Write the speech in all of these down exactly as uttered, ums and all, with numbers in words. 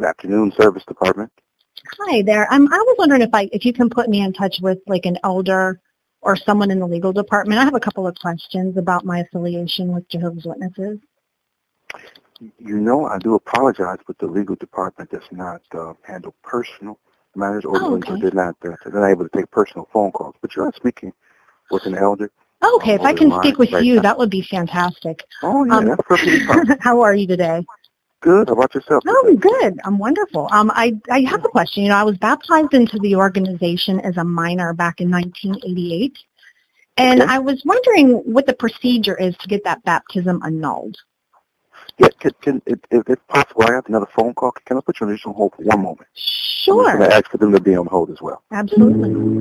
Good afternoon, Service Department. Hi there. Um, I was wondering if I if you can put me in touch with like an elder or someone in the legal department. I have a couple of questions about my affiliation with Jehovah's Witnesses. You know, I do apologize, but the legal department does not uh, handle personal matters, or Oh, okay. they're not uh, they're not able to take personal phone calls. But you are speaking with an elder. Okay, um, if I over can the speak line with right you, now. that would be fantastic. Oh yeah, Um, that's perfectly fine. how are you today? Good. How about yourself? Oh, good. I'm wonderful. Um, I, I have a question. You know, I was baptized into the organization as a minor back in nineteen eighty-eight, and Okay. I was wondering what the procedure is to get that baptism annulled. Yeah, can, can, if, if it's possible, I have another phone call. Can I put you on additional hold for one moment? I'm just Sure. going to ask for them to be on hold as well. Absolutely.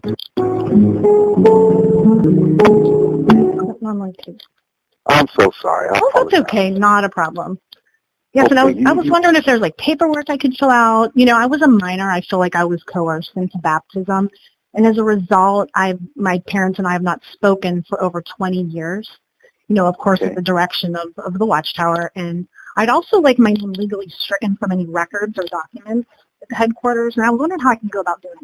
Normally too. I'm so sorry. I Oh, that's apologize. okay. Not a problem. Yes, and I was, Okay, you- I was you- wondering if there's like paperwork I could fill out. You know, I was a minor. I feel like I was coerced into baptism. And as a result, I've, my parents and I have not spoken for over twenty years. You know, of course, Okay. at the direction of, of the Watchtower. And I'd also like my name legally stricken from any records or documents at the headquarters. And I was wondering how I can go about doing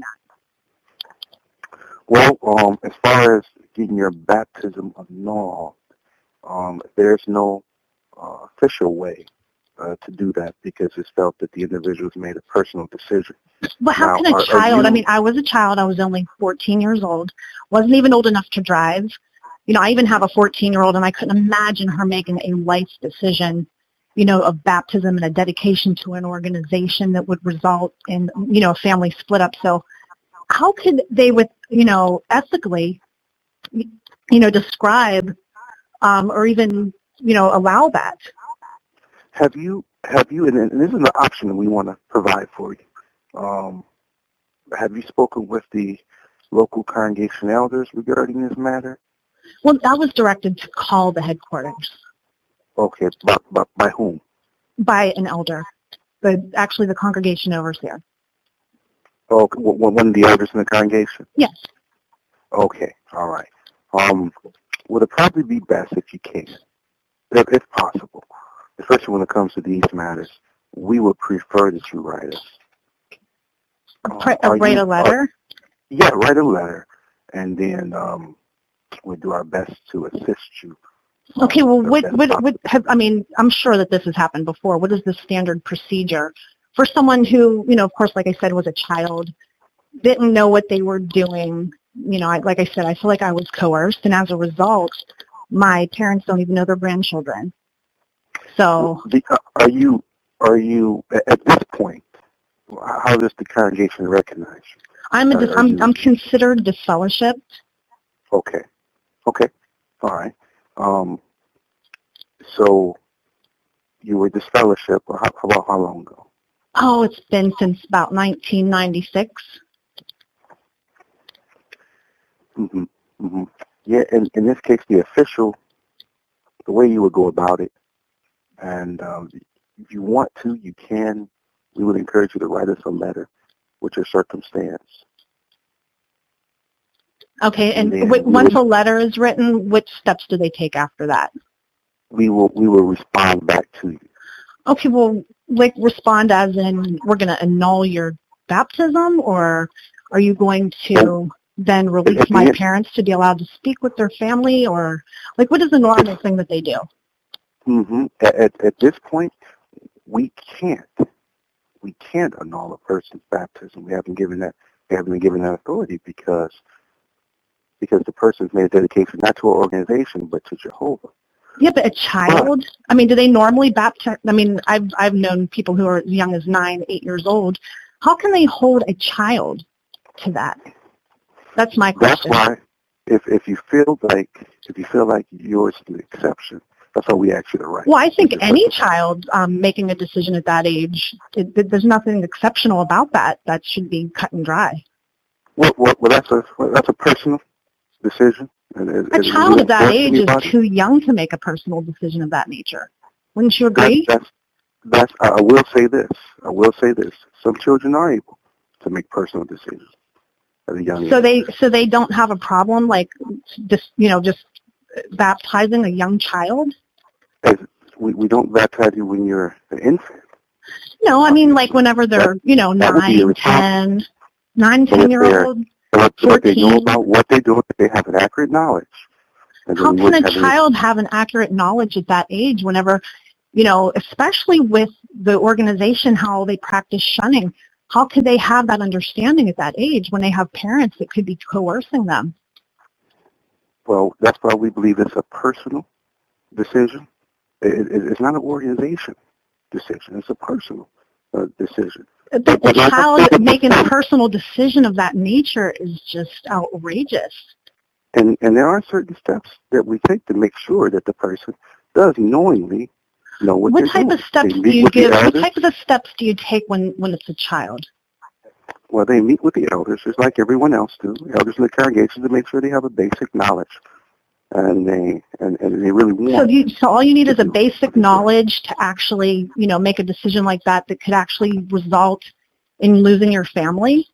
that. Well, um, as far as getting your baptism annulled, um, there's no uh, official way uh, to do that because it's felt that the individual's made a personal decision. But how Now, can a are- are child, you- I mean, I was a child. I was only fourteen years old. Wasn't even old enough to drive. You know, I even have a fourteen-year-old, and I couldn't imagine her making a life decision, you know, of baptism and a dedication to an organization that would result in, you know, a family split up. So how could they, with, you know, ethically, you know, describe um, or even, you know, allow that? Have you, have you, and, and this is an option that we want to provide for you. Um, have you spoken with the local congregation elders regarding this matter? Well, I was directed to call the headquarters Okay, by, by, by whom? by an elder, but actually the congregation overseer. Oh, one one of the elders in the congregation? Yes. Okay, all right. Um, would it probably be best if you can, if, if possible, especially when it comes to these matters, we would prefer that you write us. Pr- Um, are write you- a letter? are- yeah, write a letter, and then um, we'll do our best to assist you. um, Okay, well, as what, best what, possible. what have, I mean, I'm sure that this has happened before. What is the standard procedure for someone who, you know, of course, like I said, was a child, didn't know what they were doing? You know, I, like I said, I feel like I was coerced, and as a result, my parents don't even know their grandchildren. So, The- uh, Are you, are you, at at this point, how does the congregation recognize you? I'm, a, Are- are I'm, you- I'm considered disfellowshipped. Okay. Okay. All right. Um, so you were disfellowship, or how, how about how long ago? Oh, it's been since about nineteen ninety-six. Mm-hmm. Mm-hmm. Yeah, in, in this case, the official, the way you would go about it, and um, if you want to, you can, we would encourage you to write us a letter with your circumstance. Okay, and And then w- we once would- a letter is written, which steps do they take after that? We will we will respond back to you. Okay, well, like respond as in we're going to annul your baptism, or are you going to then release At the my end- parents to be allowed to speak with their family, or like what is the normal thing that they do? Mm-hmm. At, at, at this point, we can't. We can't annul a person's baptism. We haven't given that. We haven't been given that authority because because the person's made a dedication not to our organization but to Jehovah. Yeah, but a child, I mean, do they normally baptize? I mean, I've, I've known people who are as young as nine, eight years old. How can they hold a child to that? That's my That's question. why, if if you feel like if you feel like yours is the exception, that's why we ask you to write. Well, I think Just any like- child um, making a decision at that age, it, it, there's nothing exceptional about that. That should be cut and dry. Well, well, well that's a well, that's a personal decision. And, and, A and we child don't of that force age is anybody. too young to make a personal decision of that nature. Wouldn't you That's, agree? that's, that's, I will say this. I will say this. Some children are able to make personal decisions at a young So age. they so they don't have a problem like just you know just baptizing a young child. As we, we don't baptize you when you're an infant. No, I mean, like whenever they're, you know, nine, ten, nine, ten-year-old, what they know fourteen. about what they do, they have an accurate knowledge. And How then can a having- child have an accurate knowledge at that age whenever, you know, especially with the organization, how they practice shunning, how could they have that understanding at that age when they have parents that could be coercing them? Well, that's why we believe it's a personal decision. It, it, it's not an organization decision. It's a personal uh, decision. But the child making a personal decision of that nature is just outrageous. And and there are certain steps that we take to make sure that the person does knowingly know what, what they're type doing. of steps They do meet you with the give? What elders. type of steps do you take when, when it's a child? Well, they meet with the elders, just like everyone else do. Elders in the congregation to make sure they have a basic knowledge, and they and, and they really want. So, you, so all you need is a do basic knowledge to actually, you know, make a decision like that that could actually result in losing your family.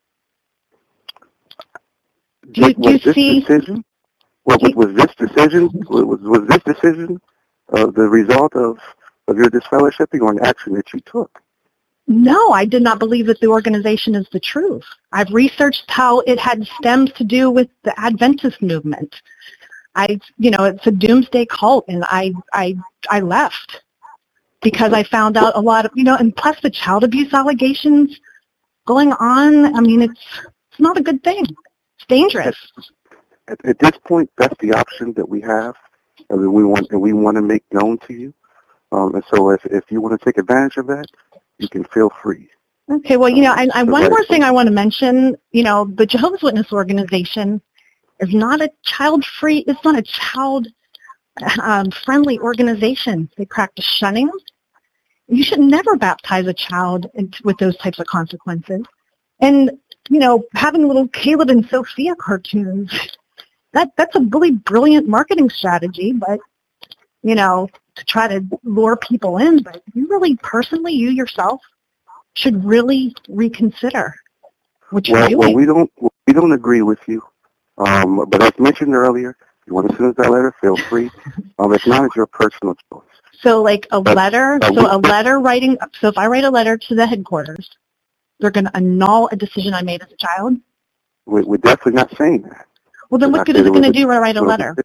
Do you, was, do you was this see? decision? Well, was, was this decision? Was was this decision uh, the result of of your disfellowshipping or an action that you took? No, I did not believe that the organization is the truth. I've researched how it had stems to do with the Adventist movement. I, you know, it's a doomsday cult, and I, I, I left because I found out a lot of, you know, and plus the child abuse allegations going on. I mean, it's it's not a good thing. It's dangerous. At, at this point, that's the option that we have, and that we want and we want to make known to you. Um, and so, if if you want to take advantage of that, you can feel free. Okay, well, you know, I, I, one more thing I want to mention, you know, the Jehovah's Witness organization is not a child-free, it's not a child-friendly um, organization. They practice shunning. You should never baptize a child with those types of consequences. And, you know, having little Caleb and Sophia cartoons, that that's a really brilliant marketing strategy, but, you know, to try to lure people in, but you really, personally, you yourself, should really reconsider what you're well, doing. Well, we don't we don't agree with you, um, but as mentioned earlier, if you want to send us that letter, feel free. Um, it's not your personal choice. So, like a But, letter, uh, so a letter writing. So, if I write a letter to the headquarters, they're going to annul a decision I made as a child. We, we're definitely not saying that. Well, then We're what not good is saying it going to was do when I write a was letter?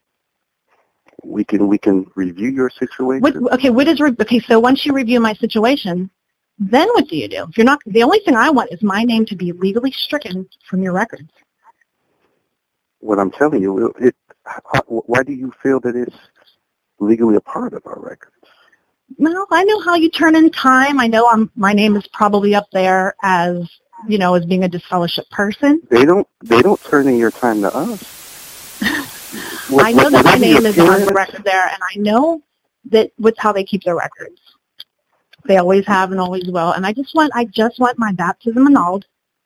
We can we can review your situation. What, okay, what is re- okay? So once you review my situation, then what do you do? If you're not, the only thing I want is my name to be legally stricken from your records. What I'm telling you, it, how, why do you feel that it's legally a part of our records? Well, I know how you turn in time. I know I'm, my name is probably up there as, you know, as being a disfellowship person. They don't they don't turn in your time to us. What, I know what, that my whatever name your is on the parents- record there, and I know that with how they keep their records. They always have and always will. And I just want, I just want my baptism annulled.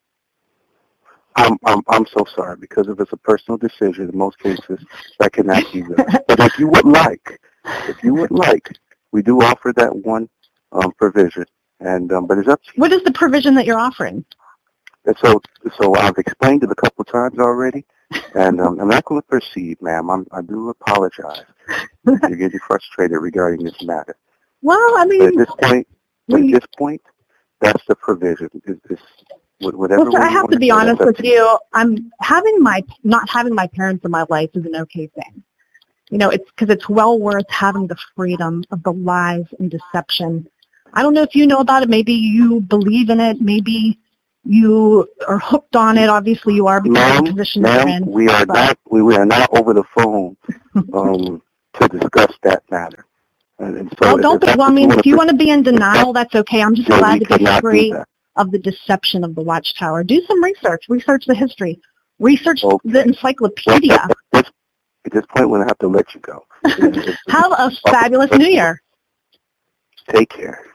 I'm, I'm, I'm so sorry, because if it's a personal decision, in most cases, that cannot be done. But if you would like, if you would like, we do offer that one um, provision. And um, but it's up to you. What is the provision that you're offering? And so, so I've explained it a couple of times already, and um, I'm not going to proceed, ma'am. I'm, I do apologize. You're getting frustrated regarding this matter. Well, I But at mean, this point, but we- at this point, that's the provision. Is this whatever? well, sir, way I you have want to be do, honest that's up with to you. I'm having my, not having my parents in my life is an okay thing. You know, it's because it's well worth having the freedom of the lies and deception. I don't know if you know about it. Maybe you believe in it. Maybe you are hooked on it. Obviously, you are because of Ma'am, the position you're ma'am, in. we are but- not we, we are not over the phone um, to discuss that matter. And, and so Well, if don't. that's Well, I what mean, if you pursue, want to be in denial, that's okay. I'm just then glad we to be cannot do free that. of the deception of the Watchtower. Do some research. Research the history. Research Okay. the encyclopedia. At this, at this point, we're going to have to let you go. Have a fabulous New Year. Take care.